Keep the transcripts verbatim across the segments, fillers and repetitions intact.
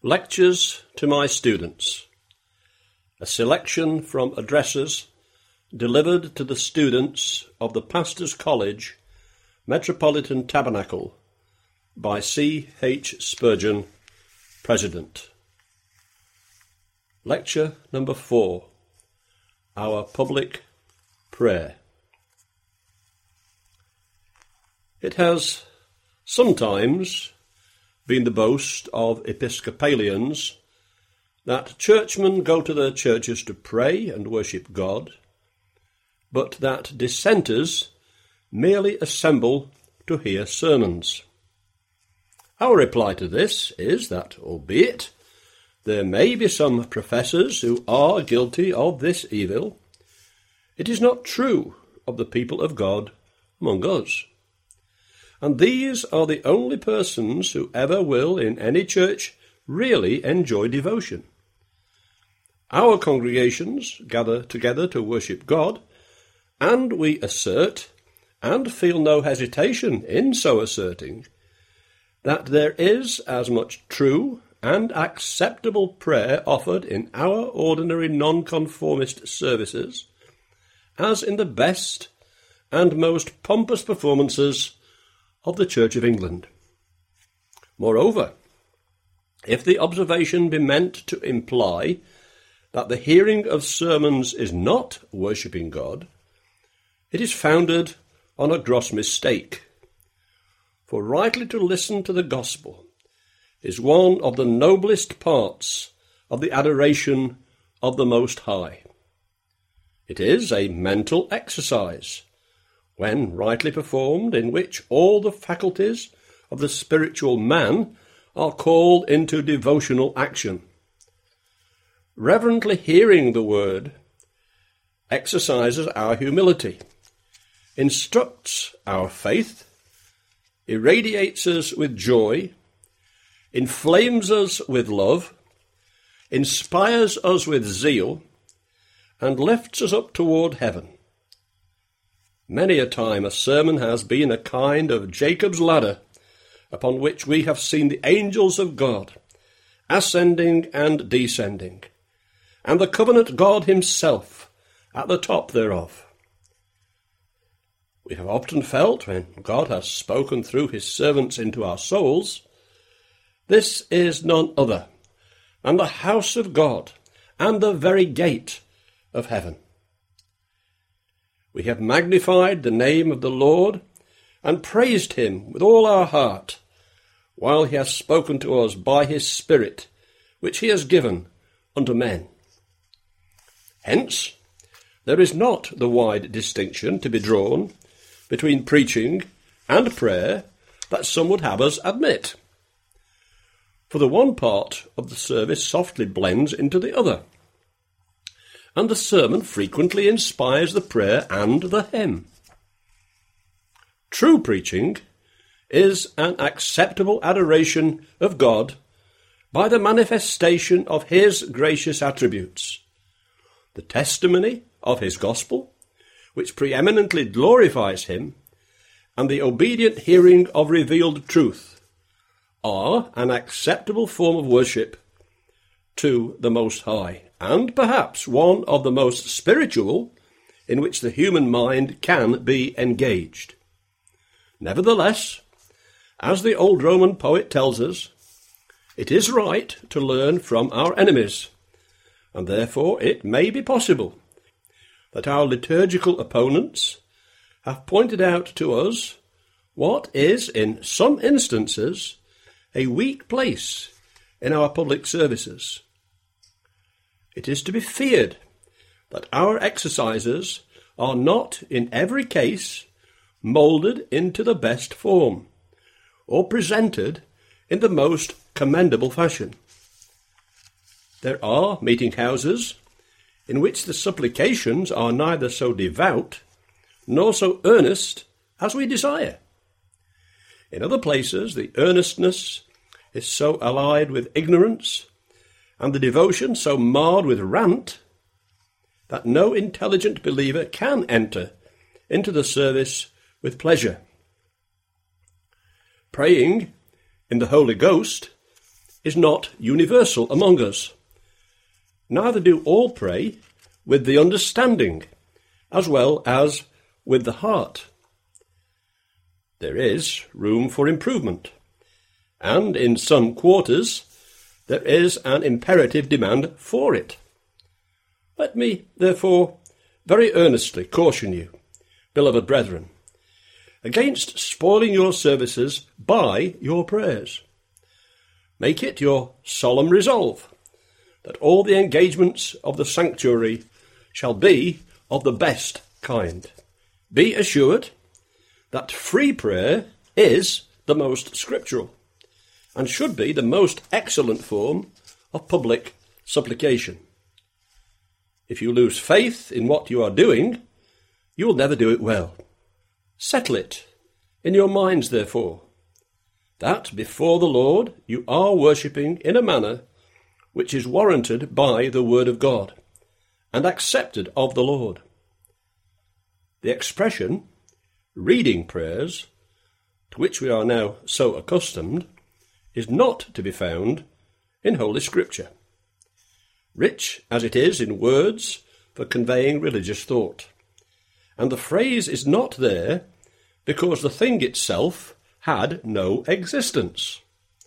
Lectures to my students. A selection from addresses delivered to the students of the Pastors' College, Metropolitan Tabernacle, by C H Spurgeon, President. Lecture number four. Our Public Prayer. It has sometimes been the boast of Episcopalians that churchmen go to their churches to pray and worship God, but that dissenters merely assemble to hear sermons. Our reply to this is that, albeit there may be some professors who are guilty of this evil, it is not true of the people of God among us. And these are the only persons who ever will in any church really enjoy devotion. Our congregations gather together to worship God, and we assert, and feel no hesitation in so asserting, that there is as much true and acceptable prayer offered in our ordinary nonconformist services as in the best and most pompous performances of the Church of England. Moreover, if the observation be meant to imply that the hearing of sermons is not worshipping God, it is founded on a gross mistake. For rightly to listen to the gospel is one of the noblest parts of the adoration of the Most High. It is a mental exercise, when rightly performed, in which all the faculties of the spiritual man are called into devotional action. Reverently hearing the word exercises our humility, instructs our faith, irradiates us with joy, inflames us with love, inspires us with zeal, and lifts us up toward heaven. Many a time a sermon has been a kind of Jacob's ladder, upon which we have seen the angels of God ascending and descending, and the covenant God himself at the top thereof. We have often felt, when God has spoken through his servants into our souls, this is none other than the house of God and the very gate of heaven. We have magnified the name of the Lord and praised him with all our heart, while he has spoken to us by his Spirit, which he has given unto men. Hence, there is not the wide distinction to be drawn between preaching and prayer that some would have us admit. For the one part of the service softly blends into the other, and the sermon frequently inspires the prayer and the hymn. True preaching is an acceptable adoration of God by the manifestation of his gracious attributes, the testimony of his gospel, which preeminently glorifies him, and the obedient hearing of revealed truth, are an acceptable form of worship to the Most High, and perhaps one of the most spiritual in which the human mind can be engaged. Nevertheless, as the old Roman poet tells us, it is right to learn from our enemies, and therefore it may be possible that our liturgical opponents have pointed out to us what is, in some instances, a weak place in our public services. It is to be feared that our exercises are not, in every case, moulded into the best form, or presented in the most commendable fashion. There are meeting houses in which the supplications are neither so devout nor so earnest as we desire. In other places, the earnestness is so allied with ignorance, and the devotion so marred with rant, that no intelligent believer can enter into the service with pleasure. Praying in the Holy Ghost is not universal among us. Neither do all pray with the understanding, as well as with the heart. There is room for improvement, and in some quarters there is an imperative demand for it. Let me, therefore, very earnestly caution you, beloved brethren, against spoiling your services by your prayers. Make it your solemn resolve that all the engagements of the sanctuary shall be of the best kind. Be assured that free prayer is the most scriptural, and should be the most excellent form of public supplication. If you lose faith in what you are doing, you will never do it well. Settle it in your minds, therefore, that before the Lord you are worshipping in a manner which is warranted by the word of God and accepted of the Lord. The expression, reading prayers, to which we are now so accustomed, is not to be found in Holy Scripture, rich as it is in words for conveying religious thought. And the phrase is not there because the thing itself had no existence.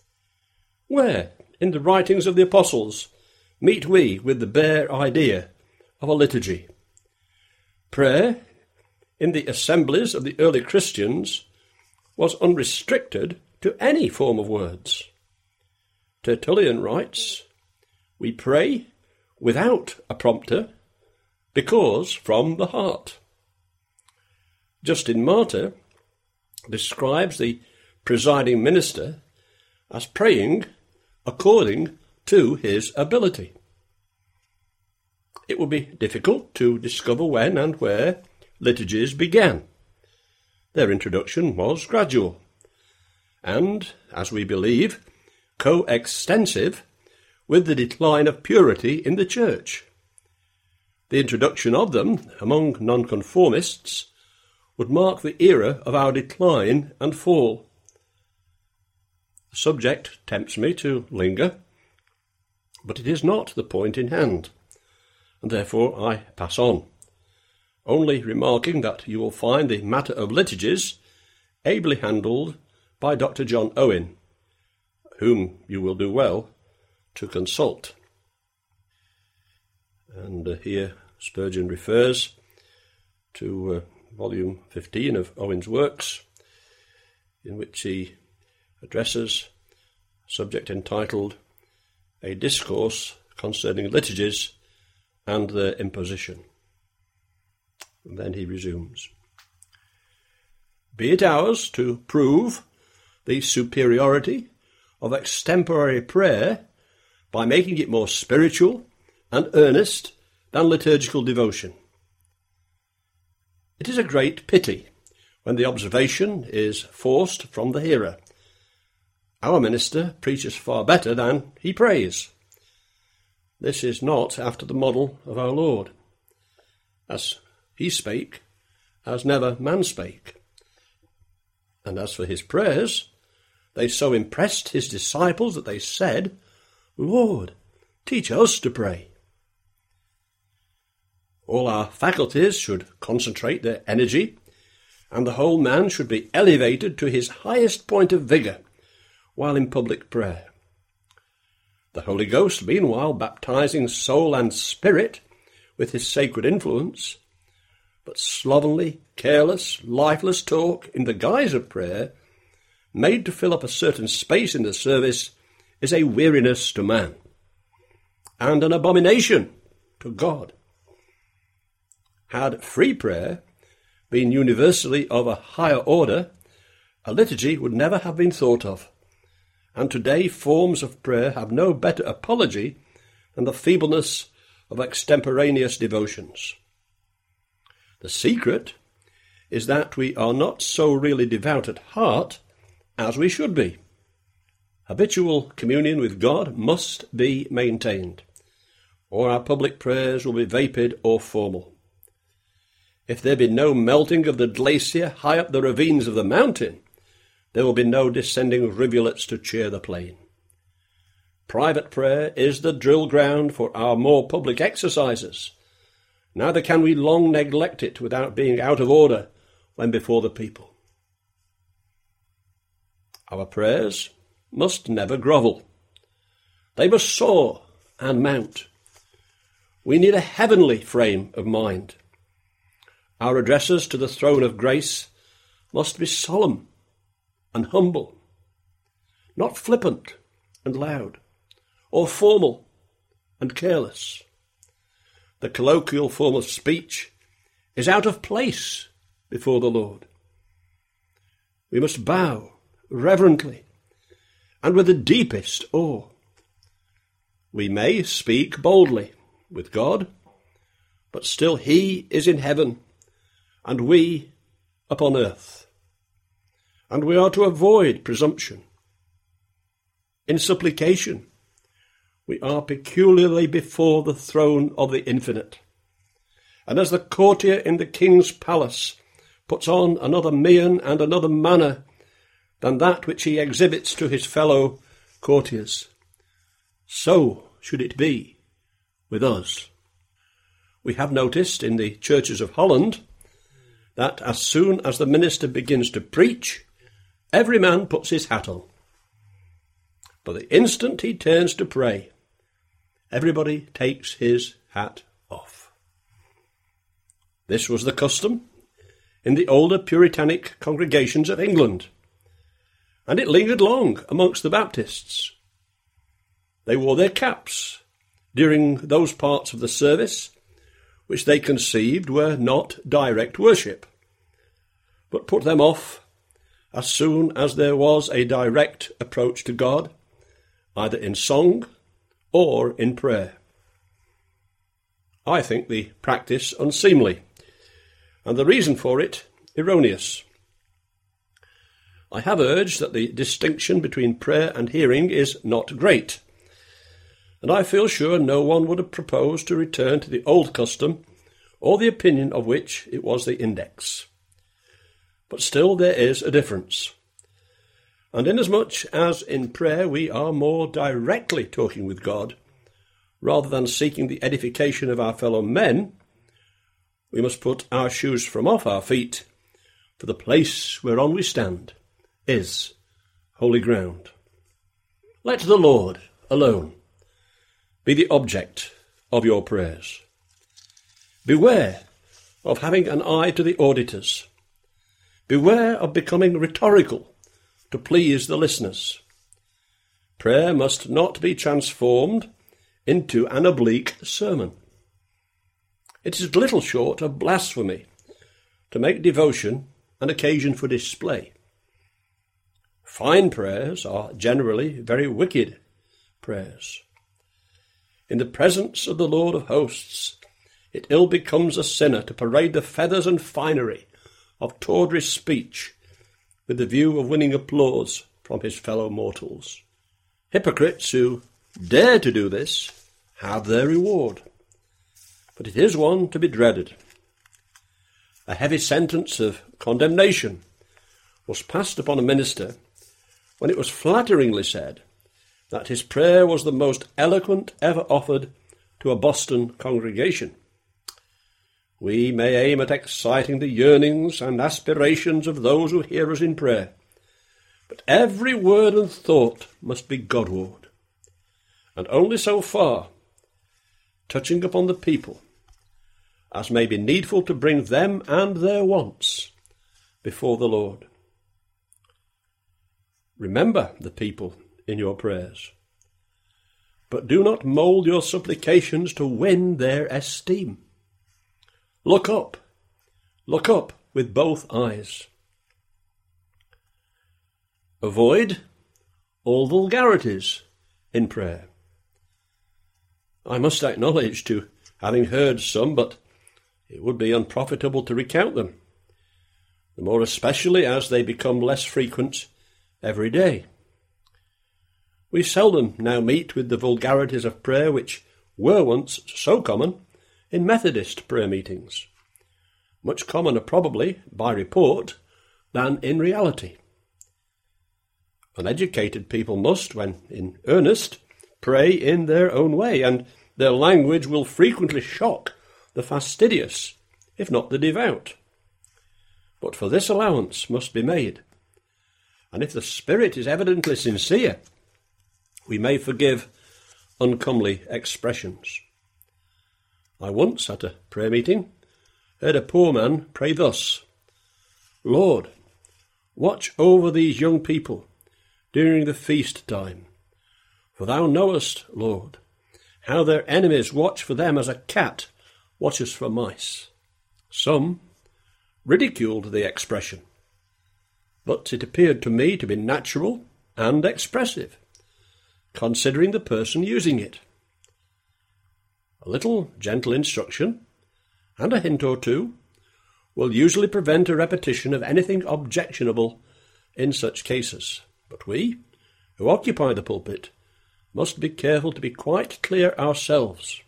Where, in the writings of the apostles, meet we with the bare idea of a liturgy? Prayer, in the assemblies of the early Christians, was unrestricted to any form of words. Tertullian writes, "We pray without a prompter, because from the heart." Justin Martyr describes the presiding minister as praying according to his ability. It would be difficult to discover when and where liturgies began. Their introduction was gradual, and, as we believe, coextensive with the decline of purity in the Church. The introduction of them among nonconformists would mark the era of our decline and fall. The subject tempts me to linger, but it is not the point in hand, and therefore I pass on, only remarking that you will find the matter of liturgies ably handled by Doctor John Owen, whom you will do well to consult. And uh, here Spurgeon refers to uh, volume fifteen of Owen's works, in which he addresses a subject entitled A Discourse Concerning Liturgies and Their Imposition. And then he resumes, "Be it ours to prove the superiority of extemporary prayer by making it more spiritual and earnest than liturgical devotion. It is a great pity when the observation is forced from the hearer. Our minister preaches far better than he prays. This is not after the model of our Lord. As he spake, as never man spake. And as for his prayers, they so impressed his disciples that they said, Lord, teach us to pray. All our faculties should concentrate their energy, and the whole man should be elevated to his highest point of vigour while in public prayer. The Holy Ghost, meanwhile, baptizing soul and spirit with his sacred influence, but slovenly, careless, lifeless talk in the guise of prayer, made to fill up a certain space in the service, is a weariness to man, and an abomination to God. Had free prayer been universally of a higher order, a liturgy would never have been thought of, and today forms of prayer have no better apology than the feebleness of extemporaneous devotions. The secret is that we are not so really devout at heart as we should be. Habitual communion with God must be maintained, or our public prayers will be vapid or formal. If there be no melting of the glacier high up the ravines of the mountain, there will be no descending rivulets to cheer the plain. Private prayer is the drill ground for our more public exercises. Neither can we long neglect it without being out of order when before the people. Our prayers must never grovel. They must soar and mount. We need a heavenly frame of mind. Our addresses to the throne of grace must be solemn and humble, not flippant and loud, or formal and careless. The colloquial form of speech is out of place before the Lord. We must bow reverently and with the deepest awe. We may speak boldly with God, but still he is in heaven and we upon earth. And we are to avoid presumption. In supplication, we are peculiarly before the throne of the infinite. And as the courtier in the king's palace puts on another mien and another manner than that which he exhibits to his fellow courtiers, so should it be with us. We have noticed in the churches of Holland that as soon as the minister begins to preach, every man puts his hat on. But the instant he turns to pray, everybody takes his hat off. This was the custom in the older Puritanic congregations of England, and it lingered long amongst the Baptists. They wore their caps during those parts of the service which they conceived were not direct worship, but put them off as soon as there was a direct approach to God, either in song or in prayer. I think the practice unseemly, and the reason for it erroneous. I have urged that the distinction between prayer and hearing is not great, and I feel sure no one would have proposed to return to the old custom, or the opinion of which it was the index. But still there is a difference. And inasmuch as in prayer we are more directly talking with God, rather than seeking the edification of our fellow men, we must put our shoes from off our feet, for the place whereon we stand is holy ground. Let the Lord alone be the object of your prayers. Beware of having an eye to the auditors. Beware of becoming rhetorical to please the listeners. Prayer must not be transformed into an oblique sermon. It is little short of blasphemy to make devotion an occasion for display. Fine prayers are generally very wicked prayers. In the presence of the Lord of hosts, it ill becomes a sinner to parade the feathers and finery of tawdry speech with the view of winning applause from his fellow mortals. Hypocrites who dare to do this have their reward, but it is one to be dreaded. A heavy sentence of condemnation was passed upon a minister when it was flatteringly said that his prayer was the most eloquent ever offered to a Boston congregation. We may aim at exciting the yearnings and aspirations of those who hear us in prayer, but every word and thought must be Godward, and only so far, touching upon the people, as may be needful to bring them and their wants before the Lord. Remember the people in your prayers, but do not mould your supplications to win their esteem. Look up, look up with both eyes. Avoid all vulgarities in prayer. I must acknowledge to having heard some, but it would be unprofitable to recount them, the more especially as they become less frequent every day. We seldom now meet with the vulgarities of prayer which were once so common in Methodist prayer meetings, much commoner probably by report than in reality. Uneducated people must, when in earnest, pray in their own way, and their language will frequently shock the fastidious, if not the devout. But for this allowance must be made, and if the spirit is evidently sincere, we may forgive uncomely expressions. I once, at a prayer meeting, heard a poor man pray thus: Lord, watch over these young people during the feast time, for thou knowest, Lord, how their enemies watch for them as a cat watches for mice. Some ridiculed the expression, but it appeared to me to be natural and expressive, considering the person using it. A little gentle instruction and a hint or two will usually prevent a repetition of anything objectionable in such cases. But we, who occupy the pulpit, must be careful to be quite clear ourselves.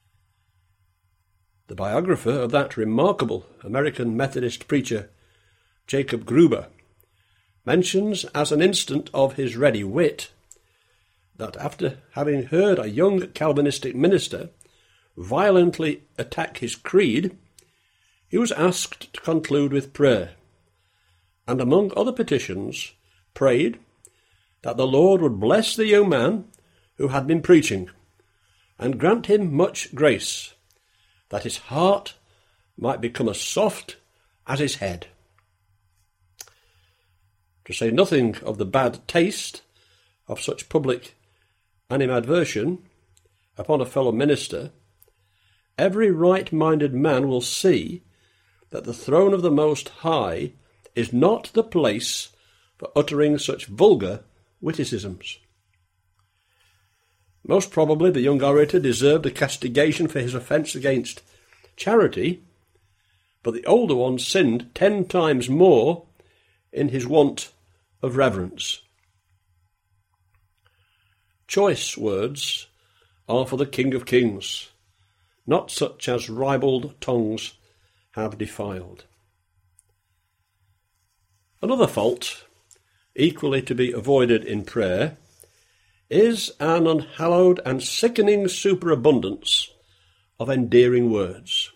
The biographer of that remarkable American Methodist preacher, Jacob Gruber, mentions as an instance of his ready wit that after having heard a young Calvinistic minister violently attack his creed, he was asked to conclude with prayer, and among other petitions prayed that the Lord would bless the young man who had been preaching, and grant him much grace, that his heart might become as soft as his head. To say nothing of the bad taste of such public animadversion upon a fellow minister, every right-minded man will see that the throne of the Most High is not the place for uttering such vulgar witticisms. Most probably the young orator deserved a castigation for his offence against charity, but the older one sinned ten times more in his want of reverence. Choice words are for the King of Kings, not such as ribald tongues have defiled. Another fault, equally to be avoided in prayer, is an unhallowed and sickening superabundance of endearing words.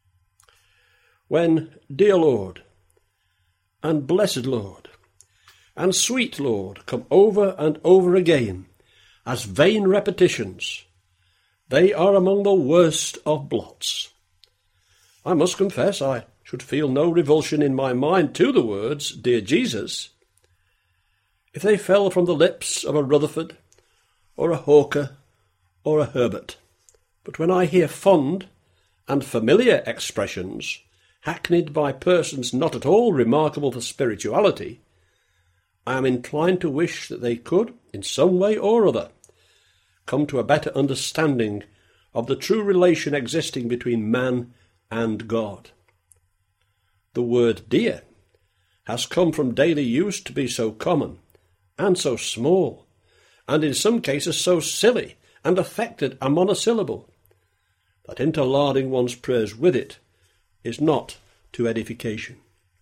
When dear Lord, and blessed Lord, and sweet Lord come over and over again as vain repetitions, they are among the worst of blots. I must confess I should feel no revulsion in my mind to the words, Dear Jesus, if they fell from the lips of a Rutherford, or a Hawker, or a Herbert. But when I hear fond and familiar expressions, hackneyed by persons not at all remarkable for spirituality, I am inclined to wish that they could, in some way or other, come to a better understanding of the true relation existing between man and God. The word dear has come from daily use to be so common and so small, and in some cases so silly and affected a monosyllable, that interlarding one's prayers with it is not to edification.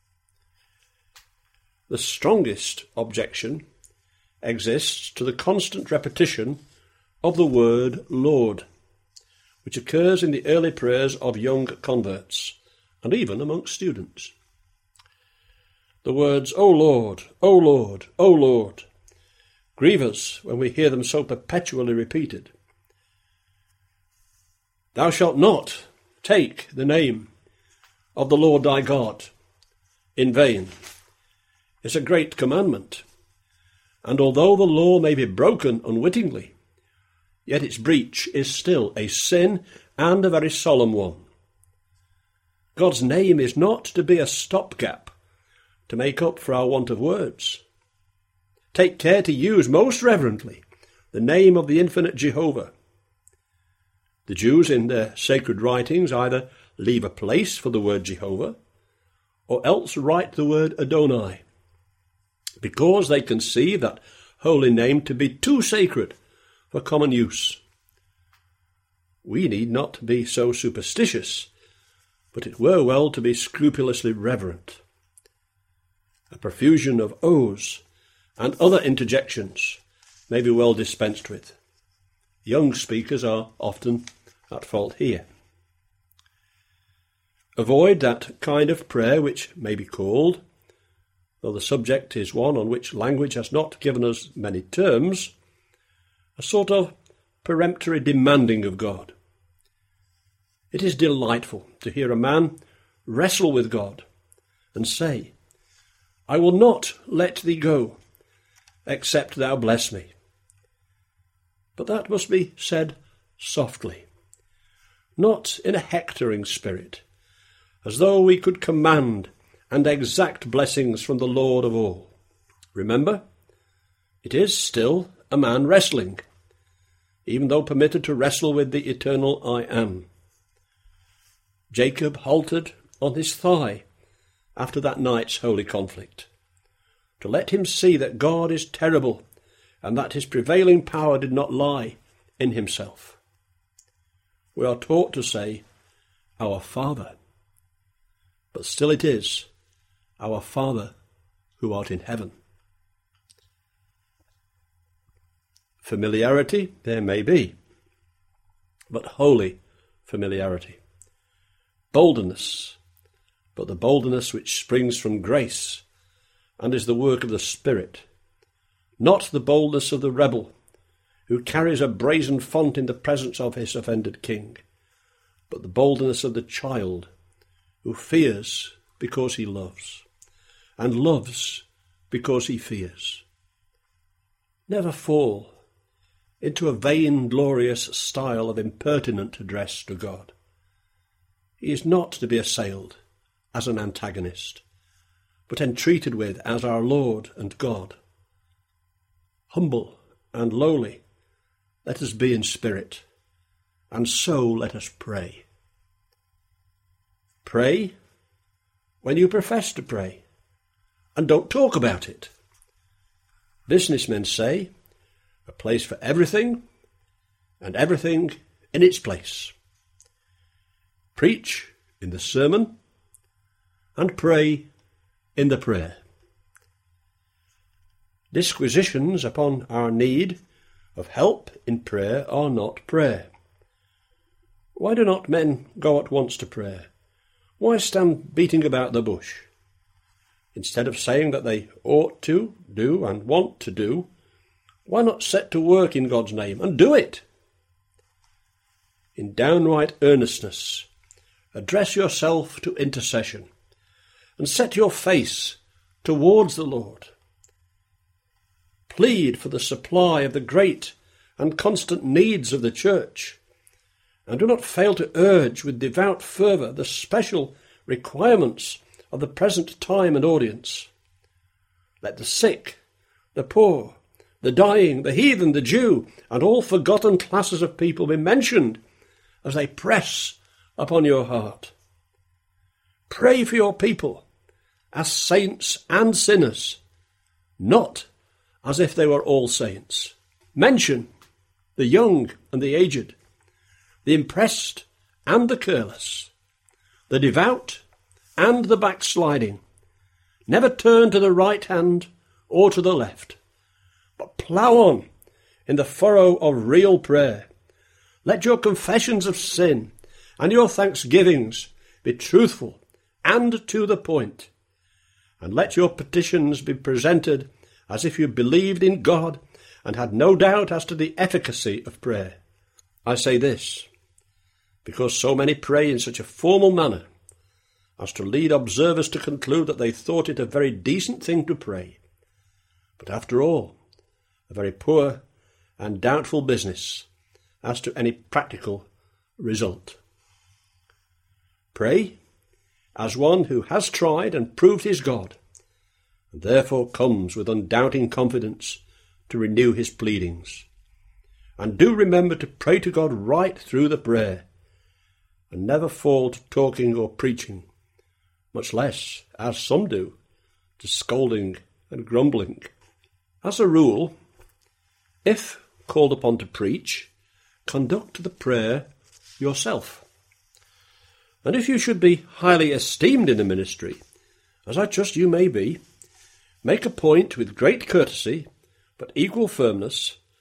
The strongest objection exists to the constant repetition of the word Lord, which occurs in the early prayers of young converts, and even amongst students. The words, O Lord, O Lord, O Lord, grieve us when we hear them so perpetually repeated. Thou shalt not take the name of the Lord thy God in vain is a great commandment, and although the law may be broken unwittingly, yet its breach is still a sin, and a very solemn one. God's name is not to be a stopgap to make up for our want of words. Take care to use most reverently the name of the infinite Jehovah. The Jews in their sacred writings either leave a place for the word Jehovah, or else write the word Adonai, because they conceive that holy name to be too sacred for common use. We need not be so superstitious, but it were well to be scrupulously reverent. A profusion of O's and other interjections may be well dispensed with. Young speakers are often at fault here. Avoid that kind of prayer which may be called, though the subject is one on which language has not given us many terms, a sort of peremptory demanding of God. It is delightful to hear a man wrestle with God and say, "I will not let thee go, except thou bless me." But that must be said softly, not in a hectoring spirit, as though we could command and exact blessings from the Lord of all. Remember, it is still a man wrestling, even though permitted to wrestle with the eternal I Am. Jacob halted on his thigh after that night's holy conflict, to let him see that God is terrible and that his prevailing power did not lie in himself. We are taught to say, "Our Father," but still it is, "Our Father who art in heaven." Familiarity there may be, but holy familiarity. Boldness, but the boldness which springs from grace and is the work of the Spirit, not the boldness of the rebel who carries a brazen font in the presence of his offended king, but the boldness of the child who fears because he loves, and loves because he fears. Never fall into a vain-glorious style of impertinent address to God. He is not to be assailed as an antagonist, but entreated with as our Lord and God. Humble and lowly, let us be in spirit, and so let us pray. Pray when you profess to pray, and don't talk about it. Businessmen say, a place for everything, and everything in its place. Preach in the sermon, and pray in the prayer. Disquisitions upon our need of help in prayer are not prayer. Why do not men go at once to prayer? Why stand beating about the bush? Instead of saying that they ought to do and want to do, why not set to work in God's name and do it? In downright earnestness, address yourself to intercession and set your face towards the Lord. Plead for the supply of the great and constant needs of the church, and do not fail to urge with devout fervour the special requirements of the present time and audience. Let the sick, the poor, the dying, the heathen, the Jew, and all forgotten classes of people be mentioned as they press upon your heart. Pray for your people as saints and sinners, not as if they were all saints. Mention the young and the aged, the impressed and the careless, the devout and the backsliding. Never turn to the right hand or to the left, but plough on in the furrow of real prayer. Let your confessions of sin and your thanksgivings be truthful and to the point, and let your petitions be presented as if you believed in God and had no doubt as to the efficacy of prayer. I say this because so many pray in such a formal manner as to lead observers to conclude that they thought it a very decent thing to pray, but after all, a very poor and doubtful business as to any practical result. Pray as one who has tried and proved his God, and therefore comes with undoubting confidence to renew his pleadings. And do remember to pray to God right through the prayer, and never fall to talking or preaching, much less, as some do, to scolding and grumbling. As a rule, if called upon to preach, conduct the prayer yourself. And if you should be highly esteemed in the ministry, as I trust you may be, make a point with great courtesy, but equal firmness,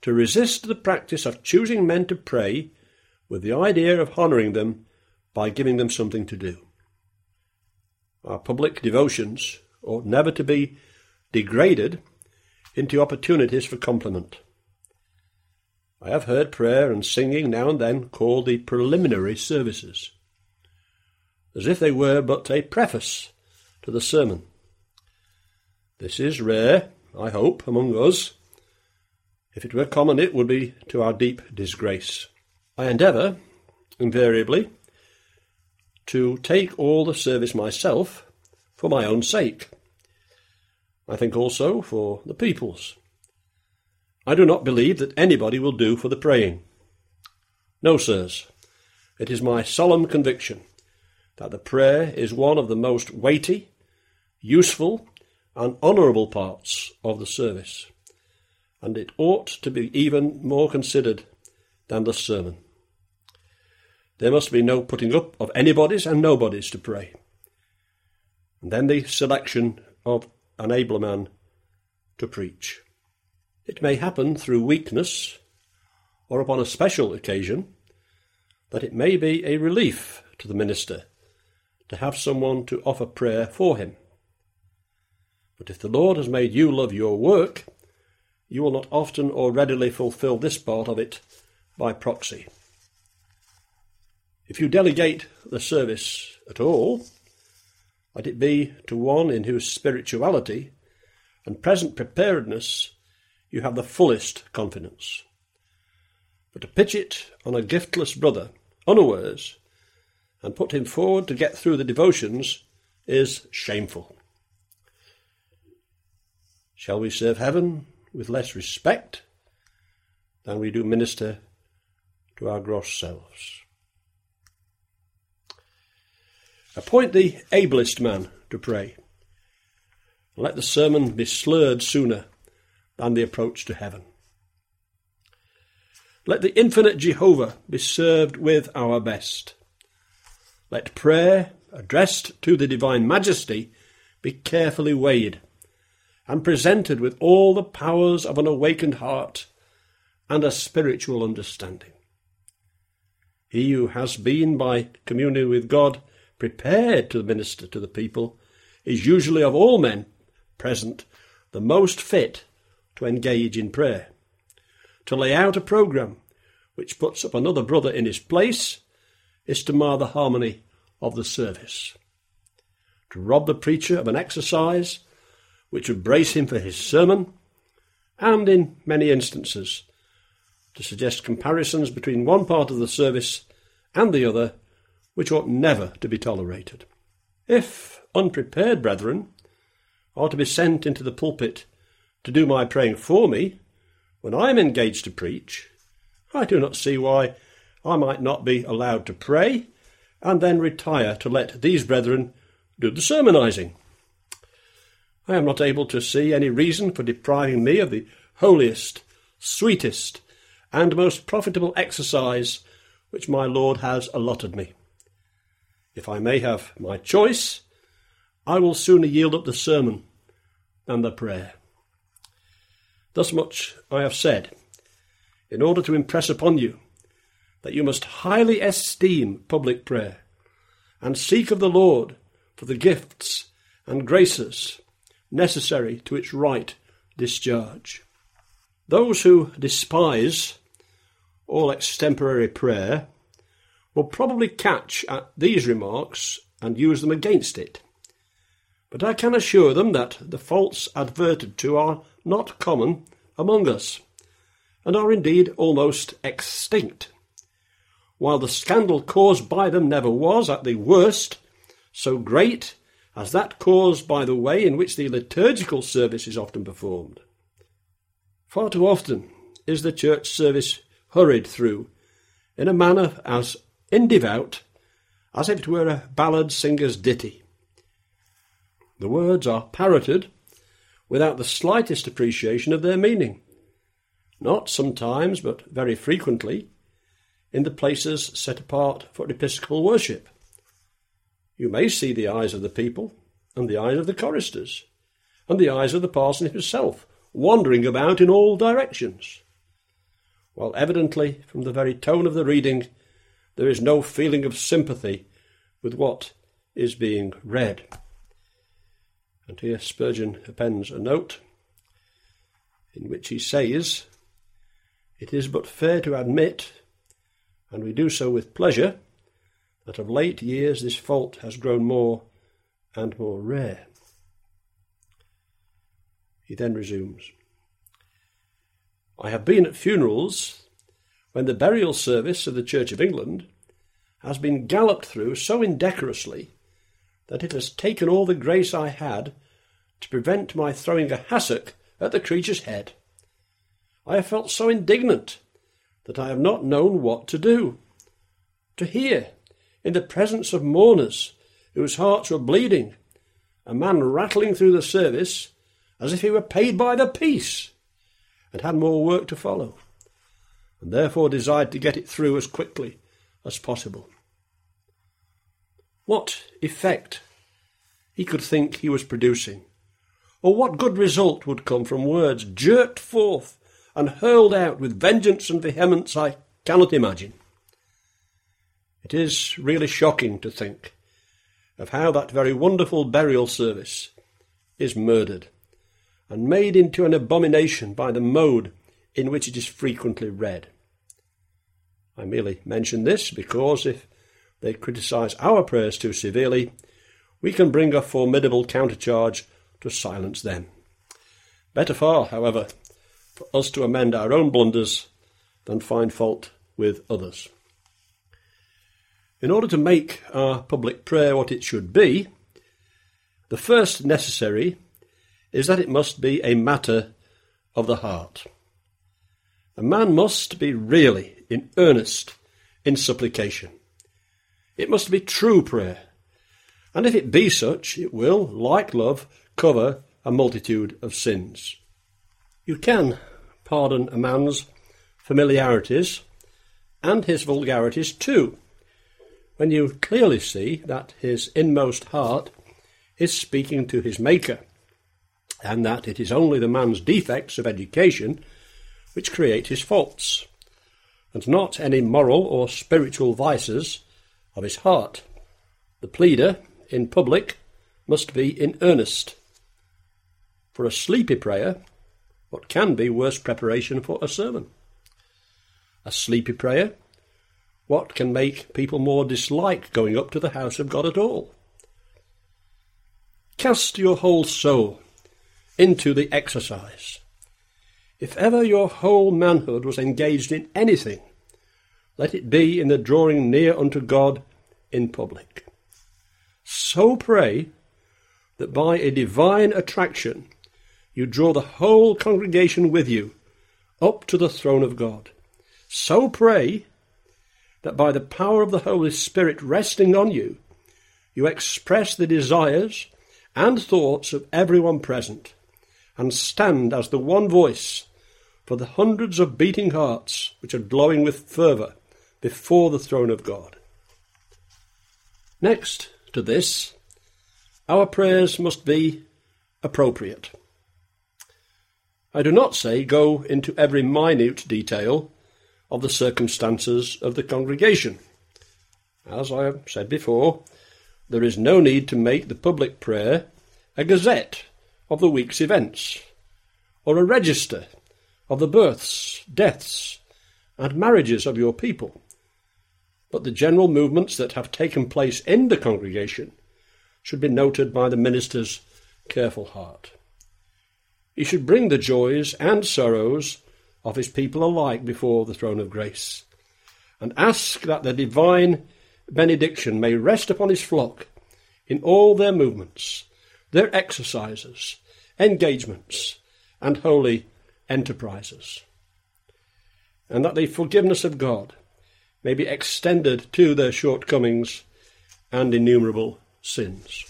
to resist the practice of choosing men to pray with the idea of honouring them by giving them something to do. Our public devotions ought never to be degraded into opportunities for compliment. I have heard prayer and singing now and then called the preliminary services, as if they were but a preface to the sermon. This is rare, I hope, among us. If it were common, it would be to our deep disgrace. I endeavour, invariably, to take all the service myself for my own sake. I think also for the people's. I do not believe that anybody will do for the praying. No, sirs, it is my solemn conviction that the prayer is one of the most weighty, useful, and honourable parts of the service, and it ought to be even more considered than the sermon. There must be no putting up of anybody's and nobody's to pray, and then the selection of an abler man to preach. It may happen through weakness, or upon a special occasion, that it may be a relief to the minister to have someone to offer prayer for him. But if the Lord has made you love your work, you will not often or readily fulfil this part of it by proxy. If you delegate the service at all, let it be to one in whose spirituality and present preparedness you have the fullest confidence. But to pitch it on a giftless brother, unawares, and put him forward to get through the devotions is shameful. Shall we serve heaven with less respect than we do minister to our gross selves? Appoint the ablest man to pray. Let the sermon be slurred sooner than the approach to heaven. Let the infinite Jehovah be served with our best. Let prayer addressed to the divine majesty be carefully weighed and presented with all the powers of an awakened heart and a spiritual understanding. He who has been, by communion with God, prepared to minister to the people is usually of all men present the most fit to engage in prayer. To lay out a programme which puts up another brother in his place is to mar the harmony of the service. To rob the preacher of an exercise which would brace him for his sermon, and in many instances to suggest comparisons between one part of the service and the other which ought never to be tolerated. If unprepared brethren are to be sent into the pulpit to do my praying for me when I am engaged to preach, I do not see why I might not be allowed to pray and then retire to let these brethren do the sermonizing. I am not able to see any reason for depriving me of the holiest, sweetest, and most profitable exercise which my Lord has allotted me. If I may have my choice, I will sooner yield up the sermon than the prayer. Thus much I have said, in order to impress upon you that you must highly esteem public prayer, and seek of the Lord for the gifts and graces necessary to its right discharge. Those who despise all extemporary prayer will probably catch at these remarks and use them against it. But I can assure them that the faults adverted to are not common among us, and are indeed almost extinct, while the scandal caused by them never was, at the worst, so great as that caused by the way in which the liturgical service is often performed. Far too often is the church service hurried through in a manner as indevout as if it were a ballad singer's ditty. The words are parroted without the slightest appreciation of their meaning, not sometimes, but very frequently, in the places set apart for episcopal worship. You may see the eyes of the people, and the eyes of the choristers, and the eyes of the parson himself, wandering about in all directions. while evidently, from the very tone of the reading, there is no feeling of sympathy with what is being read. And here Spurgeon appends a note in which he says, "It is but fair to admit, and we do so with pleasure, that of late years this fault has grown more and more rare." He then resumes, "I have been at funerals when the burial service of the Church of England has been galloped through so indecorously that it has taken all the grace I had to prevent my throwing a hassock at the creature's head. I have felt so indignant that I have not known what to do. To hear, in the presence of mourners whose hearts were bleeding, a man rattling through the service as if he were paid by the piece and had more work to follow, and therefore desired to get it through as quickly as possible." What effect he could think he was producing, or what good result would come from words jerked forth and hurled out with vengeance and vehemence, I cannot imagine. It is really shocking to think of how that very wonderful burial service is murdered and made into an abomination by the mode in which it is frequently read. I merely mention this because if they criticise our prayers too severely, we can bring a formidable countercharge to silence them. Better far, however, for us to amend our own blunders than find fault with others. In order to make our public prayer what it should be, the first necessary is that it must be a matter of the heart. A man must be really in earnest in supplication. It must be true prayer, and if it be such, it will, like love, cover a multitude of sins. You can pardon a man's familiarities and his vulgarities too, when you clearly see that his inmost heart is speaking to his Maker, and that it is only the man's defects of education which create his faults, and not any moral or spiritual vices of his heart. The pleader in public must be in earnest. For a sleepy prayer, what can be worse preparation for a sermon? A sleepy prayer, what can make people more dislike going up to the house of God at all? Cast your whole soul into the exercise. If ever your whole manhood was engaged in anything, let it be in the drawing near unto God in public. So pray that by a divine attraction you draw the whole congregation with you up to the throne of God. So pray that by the power of the Holy Spirit resting on you, you express the desires and thoughts of everyone present, and stand as the one voice for the hundreds of beating hearts which are glowing with fervour before the throne of God. Next to this, our prayers must be appropriate. I do not say go into every minute detail of the circumstances of the congregation. As I have said before, there is no need to make the public prayer a gazette of the week's events, or a register of the births, deaths, and marriages of your people. But the general movements that have taken place in the congregation should be noted by the minister's careful heart. He should bring the joys and sorrows of his people alike before the throne of grace, and ask that the divine benediction may rest upon his flock in all their movements, their exercises, engagements, and holy enterprises, and that the forgiveness of God may be extended to their shortcomings and innumerable sins.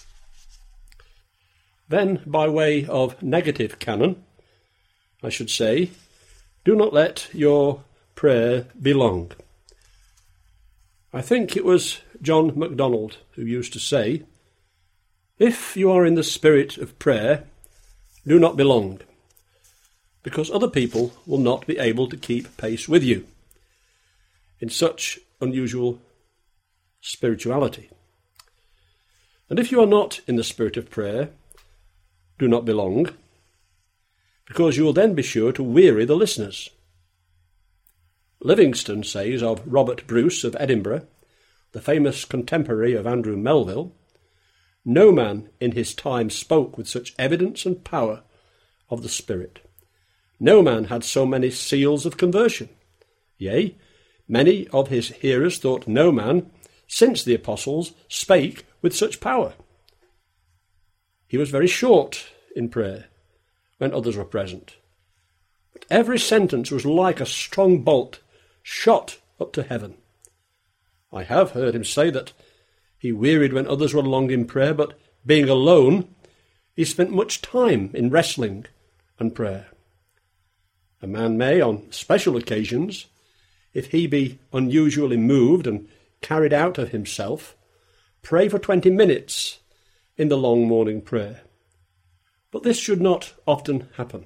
Then, by way of negative canon, I should say, do not let your prayer be long. I think it was John MacDonald who used to say, "If you are in the spirit of prayer, do not be long. because other people will not be able to keep pace with you in such unusual spirituality. And if you are not in the spirit of prayer, do not belong, because you will then be sure to weary the listeners. Livingstone says of Robert Bruce of Edinburgh, the famous contemporary of Andrew Melville, "No man in his time spoke with such evidence and power of the Spirit. No man had so many seals of conversion. Yea, many of his hearers thought no man, since the apostles, spake with such power. He was very short in prayer when others were present, but every sentence was like a strong bolt shot up to heaven. I have heard him say that he wearied when others were long in prayer, but being alone, he spent much time in wrestling and prayer. A man may, on special occasions, if he be unusually moved and carried out of himself, pray for twenty minutes in the long morning prayer. But this should not often happen.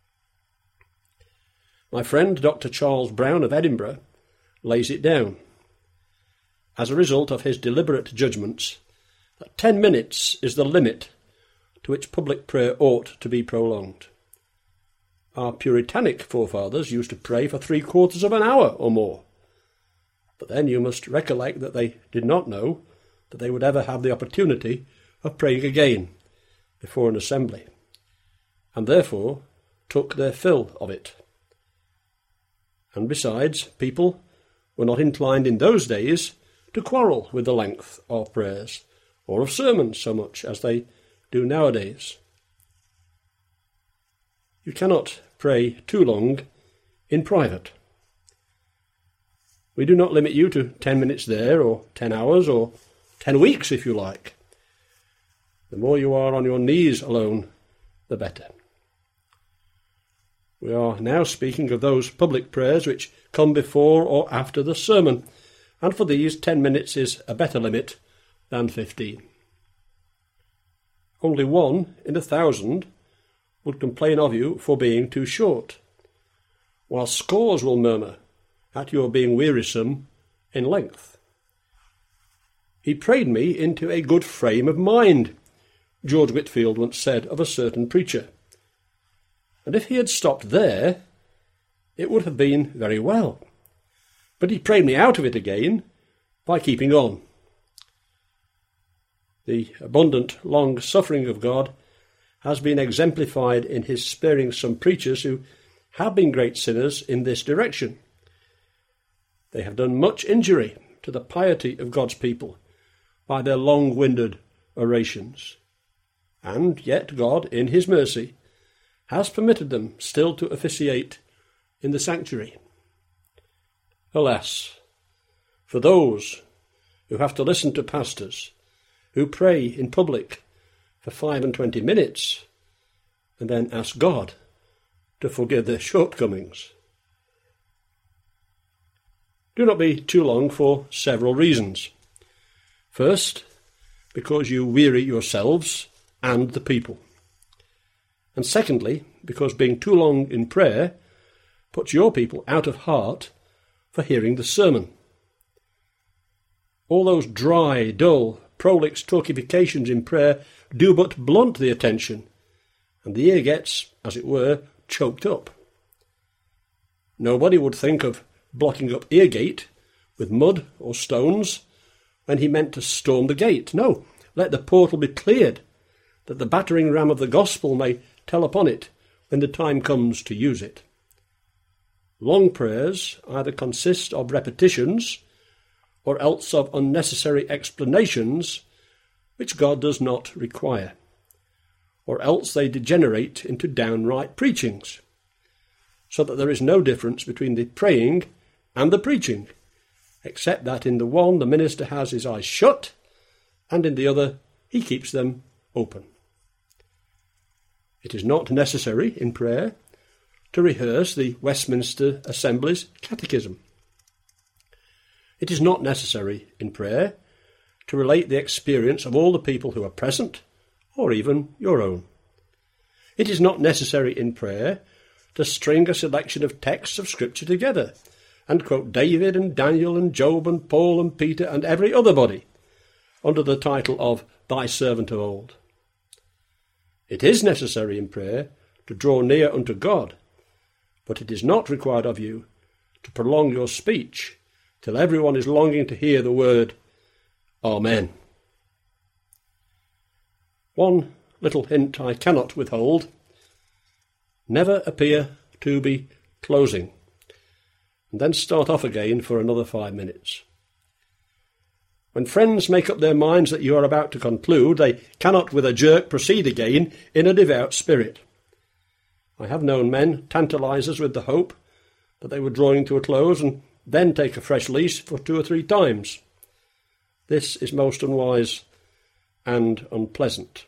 My friend Doctor Charles Brown of Edinburgh lays it down, as a result of his deliberate judgments, that ten minutes is the limit to which public prayer ought to be prolonged. Our Puritanic forefathers used to pray for three quarters of an hour or more. But then you must recollect that they did not know that they would ever have the opportunity of praying again before an assembly, and therefore took their fill of it. And besides, people were not inclined in those days to quarrel with the length of prayers or of sermons so much as they do nowadays. You cannot pray too long in private. We do not limit you to ten minutes there, or ten hours, or ten weeks if you like. The more you are on your knees alone, the better. We are now speaking of those public prayers which come before or after the sermon, and for these ten minutes is a better limit than fifteen. Only one in a thousand would complain of you for being too short, while scores will murmur at your being wearisome in length. He prayed me into a good frame of mind, George Whitfield once said of a certain preacher. And if he had stopped there, it would have been very well. But he prayed me out of it again by keeping on. The abundant long-suffering of God has been exemplified in his sparing some preachers who have been great sinners in this direction. They have done much injury to the piety of God's people by their long-winded orations. And yet God, in his mercy, has permitted them still to officiate in the sanctuary. Alas, for those who have to listen to pastors who pray in public for five and twenty minutes and then ask God to forgive their shortcomings. Do not be too long for several reasons. First, because you weary yourselves and the people. And secondly, because being too long in prayer puts your people out of heart for hearing the sermon. All those dry, dull, prolix talkifications in prayer do but blunt the attention, and the ear gets, as it were, choked up. Nobody would think of blocking up Eargate with mud or stones when he meant to storm the gate. No, let the portal be cleared, that the battering ram of the gospel may tell upon it when the time comes to use it. Long prayers either consist of repetitions or else of unnecessary explanations which God does not require, or else they degenerate into downright preachings, so that there is no difference between the praying and the preaching, except that in the one the minister has his eyes shut, and in the other he keeps them open. It is not necessary in prayer to rehearse the Westminster Assembly's catechism. It is not necessary in prayer to relate the experience of all the people who are present, or even your own. It is not necessary in prayer to string a selection of texts of Scripture together and quote David and Daniel and Job and Paul and Peter and every other body under the title of Thy Servant of Old. It is necessary in prayer to draw near unto God, but it is not required of you to prolong your speech till everyone is longing to hear the word Amen. One little hint I cannot withhold: never appear to be closing, and then start off again for another five minutes. When friends make up their minds that you are about to conclude, they cannot with a jerk proceed again in a devout spirit. I have known men tantalize us with the hope that they were drawing to a close and then take a fresh lease for two or three times. This is most unwise and unpleasant.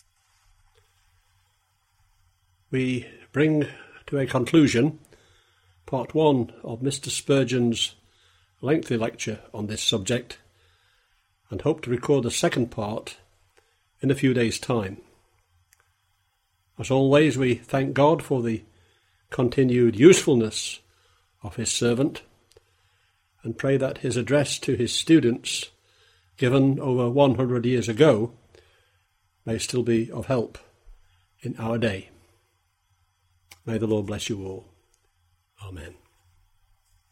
We bring to a conclusion part one of Mister Spurgeon's lengthy lecture on this subject, and hope to record the second part in a few days' time. As always, we thank God for the continued usefulness of his servant and pray that his address to his students, given over one hundred years ago, may still be of help in our day. May the Lord bless you all. Amen.